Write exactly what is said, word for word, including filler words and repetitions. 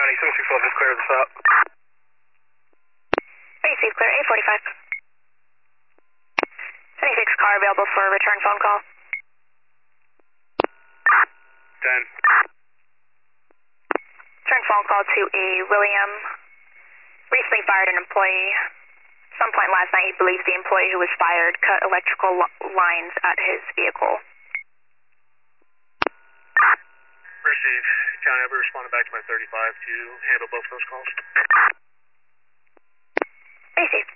County, seven six one, just clear this out. Receive clear, eight forty-five. seventy-six car available for a return phone call. ten. Return phone call to a William. Recently fired an employee. Some point last night, he believes the employee who was fired cut electrical lines at his vehicle. Receive. County, I'll be responding back to my thirty-five to handle both those calls. Receive.